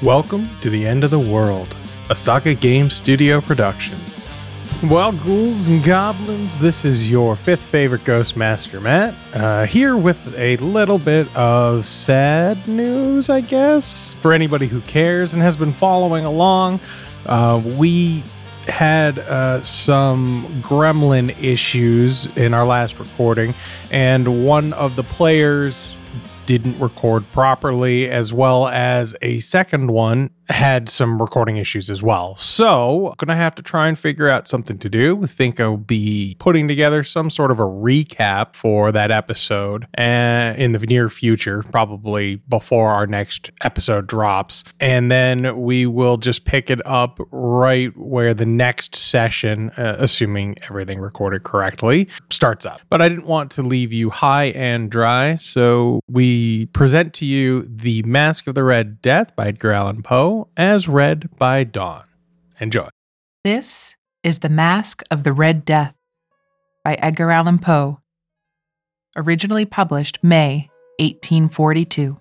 Welcome to the End of the World, a Saga Game Studio production. Well, ghouls and goblins, this is your fifth favorite Ghostmaster, Matt, here with a little bit of sad news, I guess, for anybody who cares and has been following along. We had some gremlin issues in our last recording, and one of the players didn't record properly, as well as a second one had some recording issues as well. So, gonna have to try and figure out something to do. I think I'll be putting together some sort of a recap for that episode in the near future, probably before our next episode drops. And then we will just pick it up right where the next session, assuming everything recorded correctly, starts up. But I didn't want to leave you high and dry, so we present to you The Mask of the Red Death by Edgar Allan Poe, as read by Dawn. Enjoy. This is The Mask of the Red Death by Edgar Allan Poe, originally published May 1842.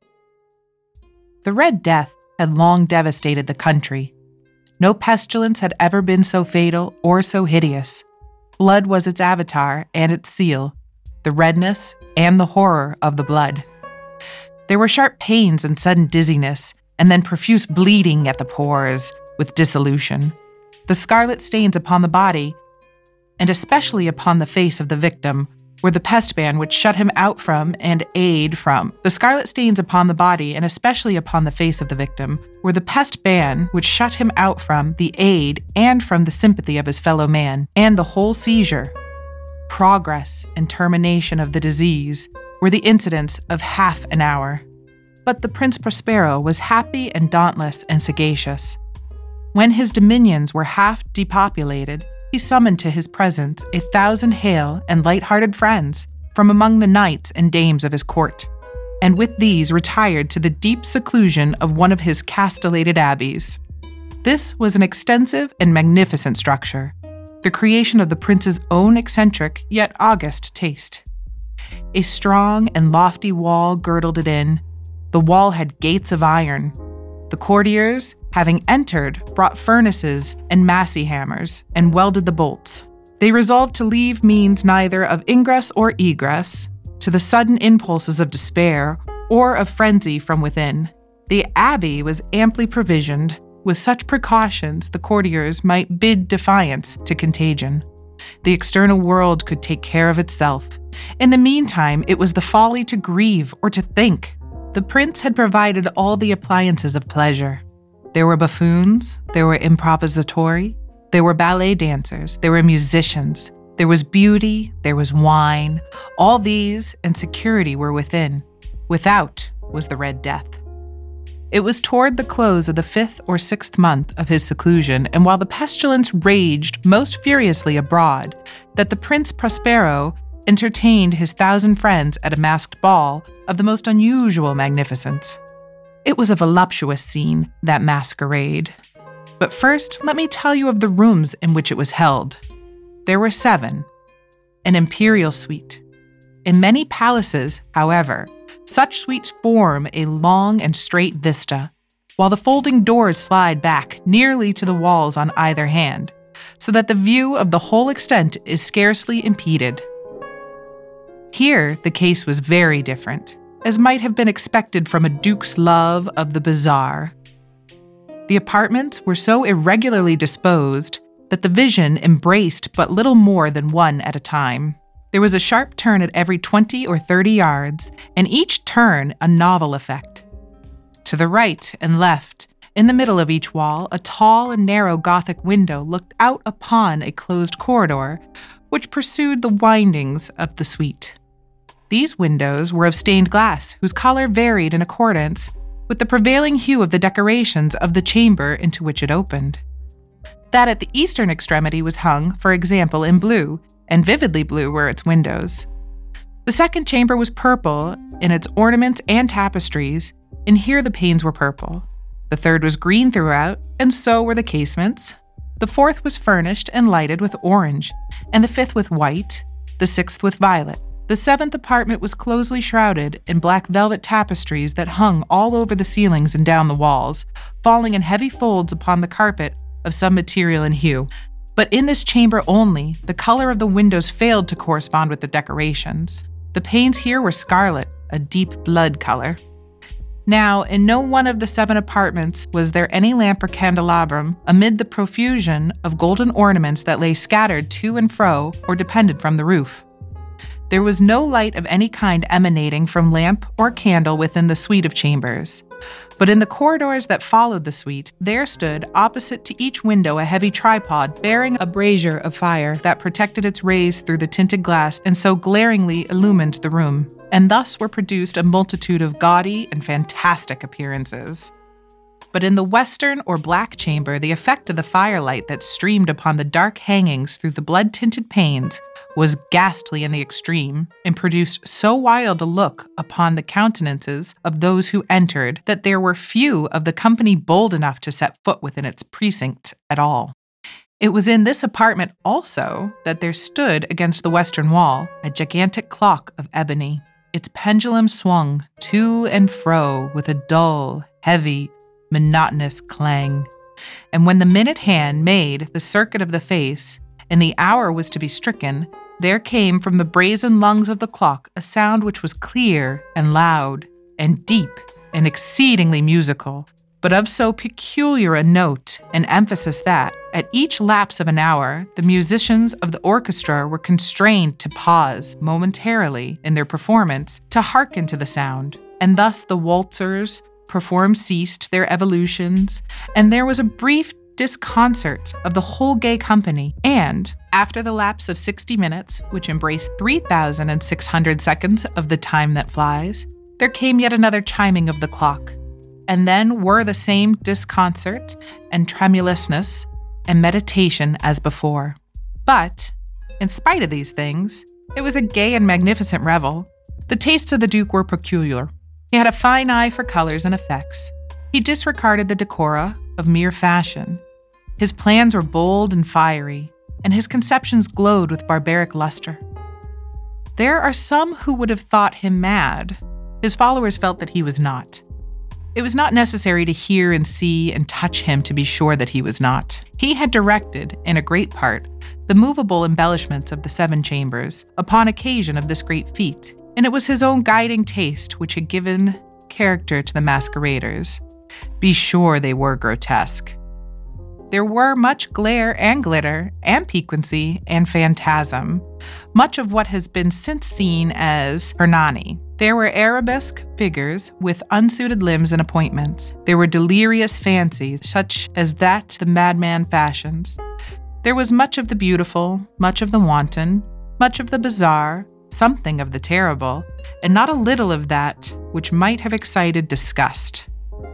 The Red Death had long devastated the country. No pestilence had ever been so fatal or so hideous. Blood was its avatar and its seal, the redness and the horror of the blood. There were sharp pains and sudden dizziness, and then profuse bleeding at the pores with dissolution. The scarlet stains upon the body, and especially upon the face of the victim, were the pest ban which shut him out from and aid from. The scarlet stains upon the body, and especially upon the face of the victim, were the pest ban which shut him out from the aid and from the sympathy of his fellow man, and the whole seizure, progress, and termination of the disease were the incidents of half an hour. But the Prince Prospero was happy and dauntless and sagacious. When his dominions were half depopulated, he summoned to his presence 1,000 hale and light-hearted friends from among the knights and dames of his court, and with these retired to the deep seclusion of one of his castellated abbeys. This was an extensive and magnificent structure, the creation of the prince's own eccentric yet august taste. A strong and lofty wall girdled it in. The wall had gates of iron. The courtiers, having entered, brought furnaces and massy hammers, and welded the bolts. They resolved to leave means neither of ingress or egress to the sudden impulses of despair or of frenzy from within. The abbey was amply provisioned with such precautions the courtiers might bid defiance to contagion. The external world could take care of itself. In the meantime, it was the folly to grieve or to think. The prince had provided all the appliances of pleasure. There were buffoons, there were improvisatori, there were ballet dancers, there were musicians, there was beauty, there was wine. All these and security were within. Without was the Red Death. It was toward the close of the 5th or 6th month of his seclusion, and while the pestilence raged most furiously abroad, that the Prince Prospero entertained his 1,000 friends at a masked ball of the most unusual magnificence. It was a voluptuous scene, that masquerade. But first, let me tell you of the rooms in which it was held. There were 7, an imperial suite. In many palaces, however, such suites form a long and straight vista, while the folding doors slide back nearly to the walls on either hand, so that the view of the whole extent is scarcely impeded. Here, the case was very different, as might have been expected from a duke's love of the bizarre. The apartments were so irregularly disposed that the vision embraced but little more than one at a time. There was a sharp turn at every 20 or 30 yards, and each turn a novel effect. To the right and left, in the middle of each wall, a tall and narrow Gothic window looked out upon a closed corridor, which pursued the windings of the suite. These windows were of stained glass, whose color varied in accordance with the prevailing hue of the decorations of the chamber into which it opened. That at the eastern extremity was hung, for example, in blue, and vividly blue were its windows. The second chamber was purple in its ornaments and tapestries, and here the panes were purple. The third was green throughout, and so were the casements. The fourth was furnished and lighted with orange, and the fifth with white, the sixth with violet, The 7th apartment was closely shrouded in black velvet tapestries that hung all over the ceilings and down the walls, falling in heavy folds upon the carpet of some material and hue. But in this chamber only, the color of the windows failed to correspond with the decorations. The panes here were scarlet, a deep blood color. Now, in no one of the 7 apartments was there any lamp or candelabrum amid the profusion of golden ornaments that lay scattered to and fro or depended from the roof. There was no light of any kind emanating from lamp or candle within the suite of chambers. But in the corridors that followed the suite, there stood opposite to each window a heavy tripod bearing a brazier of fire that protected its rays through the tinted glass and so glaringly illumined the room. And thus were produced a multitude of gaudy and fantastic appearances. But in the western or black chamber, the effect of the firelight that streamed upon the dark hangings through the blood-tinted panes was ghastly in the extreme, and produced so wild a look upon the countenances of those who entered that there were few of the company bold enough to set foot within its precincts at all. It was in this apartment also that there stood against the western wall a gigantic clock of ebony. Its pendulum swung to and fro with a dull, heavy, monotonous clang. And when the minute hand made the circuit of the face, and the hour was to be stricken, there came from the brazen lungs of the clock a sound which was clear and loud and deep and exceedingly musical, but of so peculiar a note and emphasis that, at each lapse of an hour, the musicians of the orchestra were constrained to pause momentarily in their performance to hearken to the sound, and thus the waltzers performed ceased their evolutions, and there was a brief disconcert of the whole gay company, and, after the lapse of 60 minutes, which embraced 3,600 seconds of the time that flies, there came yet another chiming of the clock, and then were the same disconcert and tremulousness and meditation as before. But, in spite of these things, it was a gay and magnificent revel. The tastes of the Duke were peculiar. He had a fine eye for colors and effects. He disregarded the decora of mere fashion. His plans were bold and fiery, and his conceptions glowed with barbaric luster. There are some who would have thought him mad. His followers felt that he was not. It was not necessary to hear and see and touch him to be sure that he was not. He had directed, in a great part, the movable embellishments of the 7 chambers upon occasion of this great feat, and it was his own guiding taste which had given character to the masqueraders. Be sure they were grotesque. There were much glare and glitter and piquancy and phantasm, much of what has been since seen as Hernani. There were arabesque figures with unsuited limbs and appointments. There were delirious fancies, such as that the madman fashions. There was much of the beautiful, much of the wanton, much of the bizarre, something of the terrible, and not a little of that which might have excited disgust.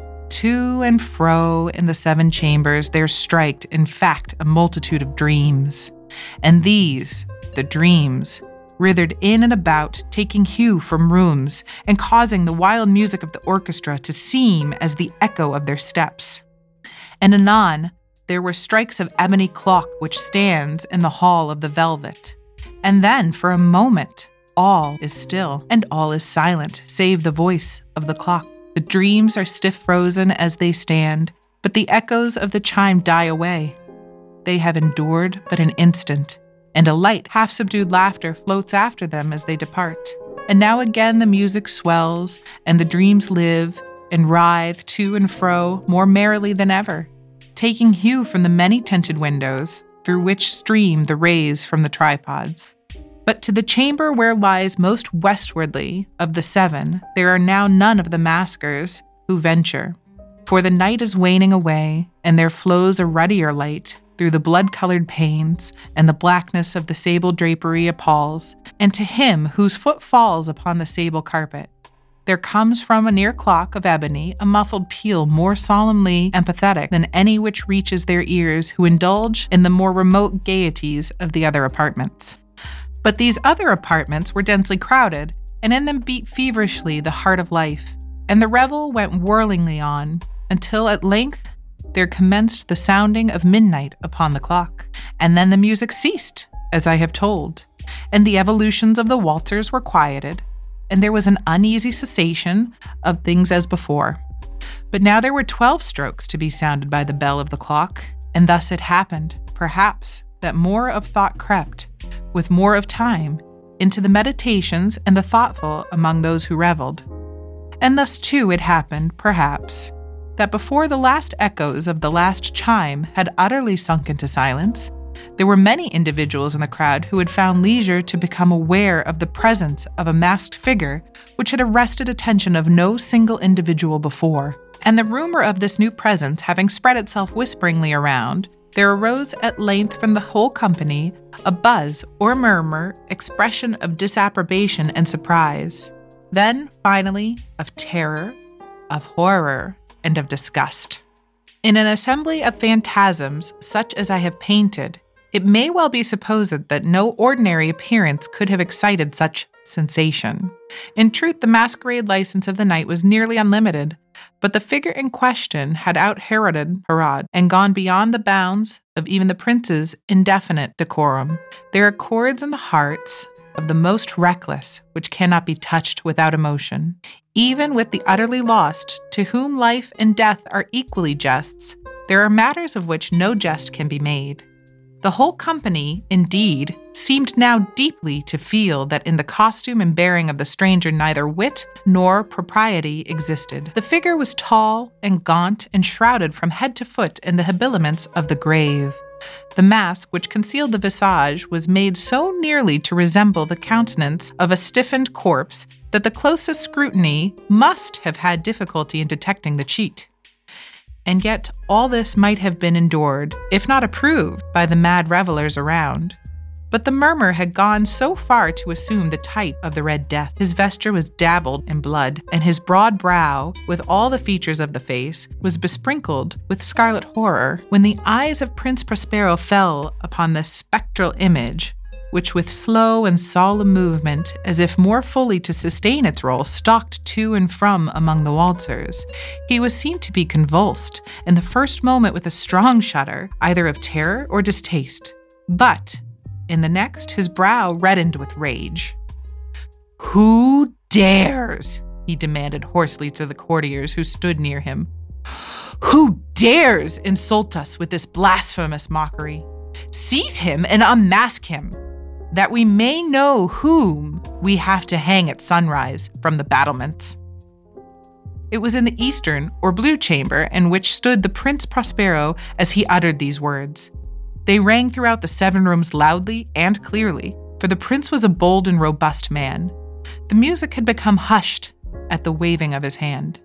To and fro in the 7 chambers there striked, in fact, a multitude of dreams. And these, the dreams, writhed in and about, taking hue from rooms, and causing the wild music of the orchestra to seem as the echo of their steps. And anon, there were strikes of ebony clock which stands in the hall of the velvet. And then, for a moment, all is still, and all is silent, save the voice of the clock. The dreams are stiff frozen as they stand, but the echoes of the chime die away. They have endured but an instant, and a light, half-subdued laughter floats after them as they depart. And now again the music swells, and the dreams live and writhe to and fro more merrily than ever, taking hue from the many-tinted windows through which stream the rays from the tripods. But to the chamber where lies most westwardly of the 7, there are now none of the maskers who venture, for the night is waning away, and there flows a ruddier light through the blood-colored panes, and the blackness of the sable drapery appalls, and to him whose foot falls upon the sable carpet, there comes from a near clock of ebony a muffled peal more solemnly empathetic than any which reaches their ears who indulge in the more remote gaieties of the other apartments. But these other apartments were densely crowded, and in them beat feverishly the heart of life, and the revel went whirlingly on, until at length there commenced the sounding of midnight upon the clock, and then the music ceased, as I have told, and the evolutions of the waltzers were quieted, and there was an uneasy cessation of things as before. But now there were 12 strokes to be sounded by the bell of the clock, and thus it happened, perhaps, that more of thought crept, with more of time, into the meditations and the thoughtful among those who reveled. And thus, too, it happened, perhaps, that before the last echoes of the last chime had utterly sunk into silence, there were many individuals in the crowd who had found leisure to become aware of the presence of a masked figure which had arrested attention of no single individual before. And the rumor of this new presence having spread itself whisperingly around, there arose at length from the whole company a buzz or murmur, expression of disapprobation and surprise. Then, finally, of terror, of horror, and of disgust. In an assembly of phantasms such as I have painted, it may well be supposed that no ordinary appearance could have excited such sensation. In truth, the masquerade license of the night was nearly unlimited, but the figure in question had out-Heroded Herod and gone beyond the bounds of even the prince's indefinite decorum. There are chords in the hearts of the most reckless which cannot be touched without emotion. Even with the utterly lost, to whom life and death are equally jests, there are matters of which no jest can be made. The whole company, indeed, seemed now deeply to feel that in the costume and bearing of the stranger neither wit nor propriety existed. The figure was tall and gaunt and shrouded from head to foot in the habiliments of the grave. The mask which concealed the visage was made so nearly to resemble the countenance of a stiffened corpse that the closest scrutiny must have had difficulty in detecting the cheat. And yet all this might have been endured, if not approved, by the mad revelers around. But the murmur had gone so far to assume the type of the Red Death. His vesture was dabbled in blood, and his broad brow, with all the features of the face, was besprinkled with scarlet horror. When the eyes of Prince Prospero fell upon this spectral image, which with slow and solemn movement, as if more fully to sustain its role, stalked to and from among the waltzers, he was seen to be convulsed in the first moment with a strong shudder, either of terror or distaste. But in the next, his brow reddened with rage. "Who dares?" he demanded hoarsely to the courtiers who stood near him. "Who dares insult us with this blasphemous mockery? Seize him and unmask him, that we may know whom we have to hang at sunrise from the battlements." It was in the eastern or blue chamber in which stood the Prince Prospero as he uttered these words. They rang throughout the 7 rooms loudly and clearly, for the prince was a bold and robust man. The music had become hushed at the waving of his hand.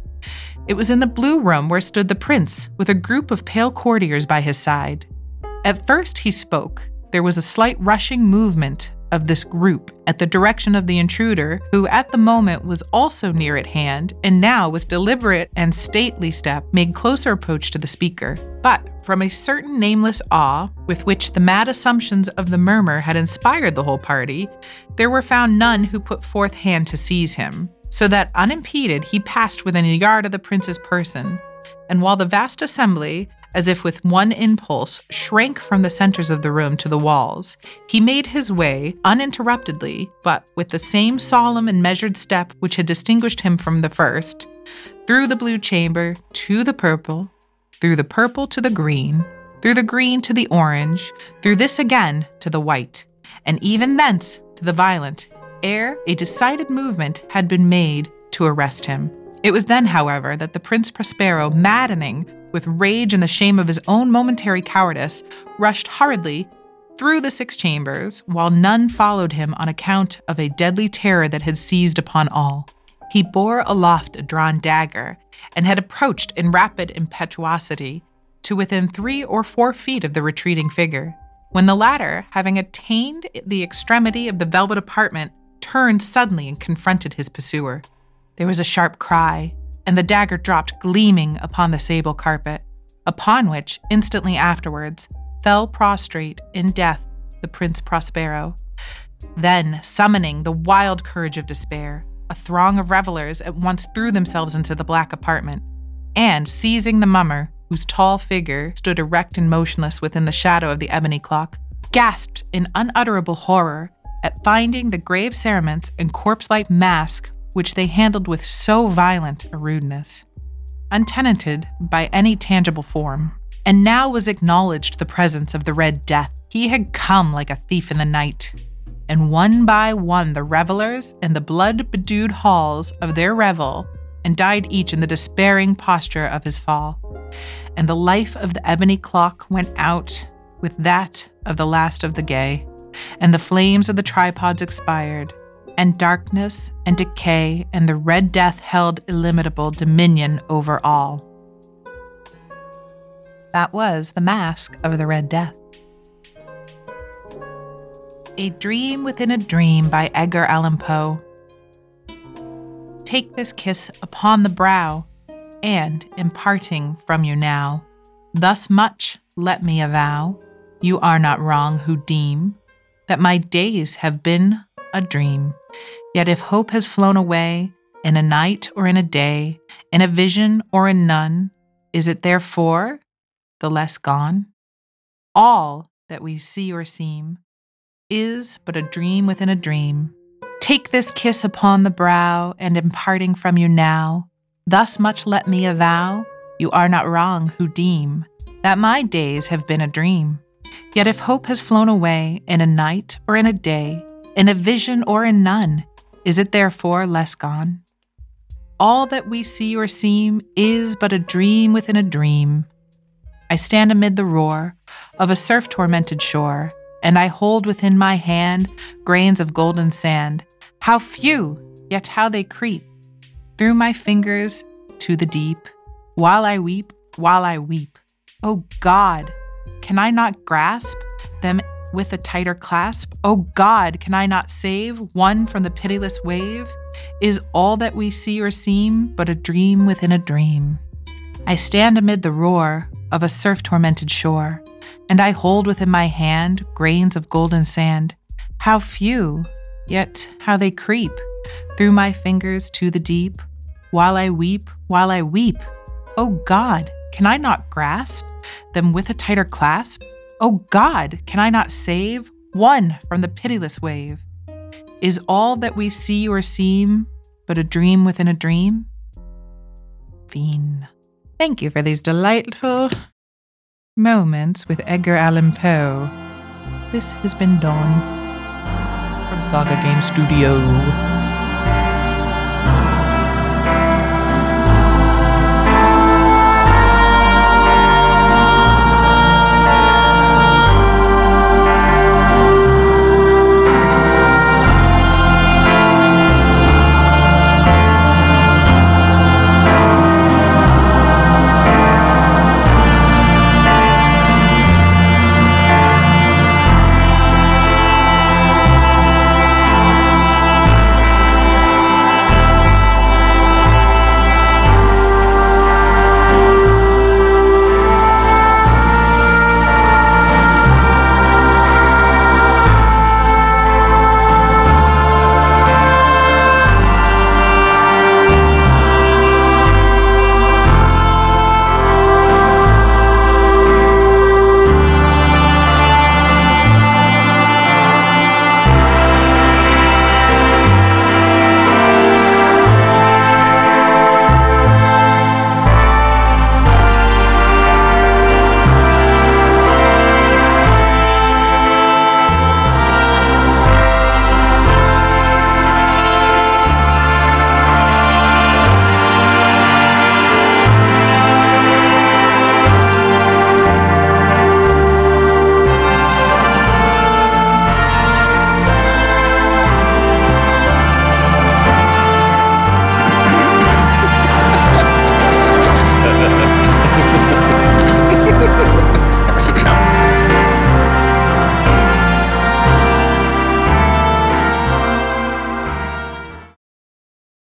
It was in the blue room where stood the prince, with a group of pale courtiers by his side. At first he spoke. There was a slight rushing movement of this group at the direction of the intruder, who at the moment was also near at hand, and now with deliberate and stately step made closer approach to the speaker. But from a certain nameless awe with which the mad assumptions of the murmur had inspired the whole party, there were found none who put forth hand to seize him, so that unimpeded he passed within a yard of the prince's person, and while the vast assembly, as if with one impulse, shrank from the centers of the room to the walls, he made his way uninterruptedly, but with the same solemn and measured step which had distinguished him from the first, through the blue chamber to the purple, through the purple to the green, through the green to the orange, through this again to the white, and even thence to the violet, ere a decided movement had been made to arrest him. It was then, however, that the Prince Prospero, maddening with rage and the shame of his own momentary cowardice, rushed hurriedly through the 6 chambers, while none followed him on account of a deadly terror that had seized upon all. He bore aloft a drawn dagger, and had approached in rapid impetuosity to within 3 or 4 feet of the retreating figure, when the latter, having attained the extremity of the velvet apartment, turned suddenly and confronted his pursuer. There was a sharp cry, and the dagger dropped gleaming upon the sable carpet, upon which, instantly afterwards, fell prostrate in death the Prince Prospero. Then, summoning the wild courage of despair, a throng of revelers at once threw themselves into the black apartment, and, seizing the mummer, whose tall figure stood erect and motionless within the shadow of the ebony clock, gasped in unutterable horror at finding the grave cerements and corpse-like mask which they handled with so violent a rudeness, untenanted by any tangible form. And now was acknowledged the presence of the Red Death. He had come like a thief in the night, and one by one the revelers in the blood-bedewed halls of their revel, and died each in the despairing posture of his fall. And the life of the ebony clock went out with that of the last of the gay, and the flames of the tripods expired, and darkness and decay and the Red Death held illimitable dominion over all. That was The Mask of the Red Death. A Dream Within a Dream by Edgar Allan Poe. Take this kiss upon the brow, and, in parting from you now, thus much let me avow, you are not wrong who deem that my days have been a dream. Yet if hope has flown away, in a night or in a day, in a vision or in none, is it therefore the less gone? All that we see or seem is but a dream within a dream. Take this kiss upon the brow, and in parting from you now, thus much let me avow, you are not wrong who deem that my days have been a dream. Yet if hope has flown away, in a night or in a day, in a vision or in none, is it therefore less gone? All that we see or seem is but a dream within a dream. I stand amid the roar of a surf-tormented shore, and I hold within my hand grains of golden sand. How few, yet how they creep through my fingers to the deep, while I weep, while I weep. Oh God, can I not grasp them with a tighter clasp? Oh God, can I not save one from the pitiless wave? Is all that we see or seem but a dream within a dream? I stand amid the roar of a surf-tormented shore, and I hold within my hand grains of golden sand. How few, yet how they creep through my fingers to the deep, while I weep, while I weep. Oh God, can I not grasp them with a tighter clasp? Oh God, can I not save one from the pitiless wave? Is all that we see or seem but a dream within a dream? Fiend. Thank you for these delightful moments with Edgar Allan Poe. This has been Dawn from Saga Game Studio.